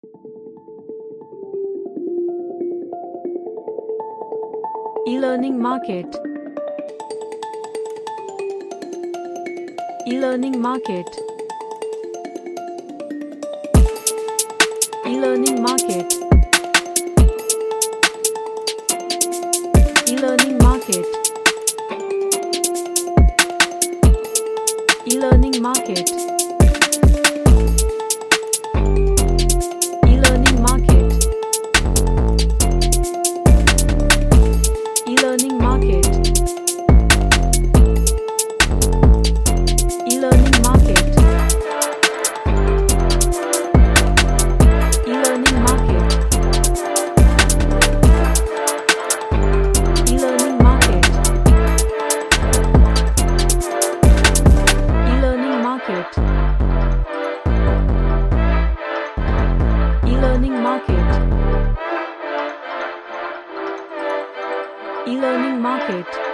E-learning market. E-learning market. E-learning market. E-learning market. E-learning market. E-learning market. E-learning market. E-learning market. E-learning market. E-learning market. E-learning market. E-learning market. E-learning market.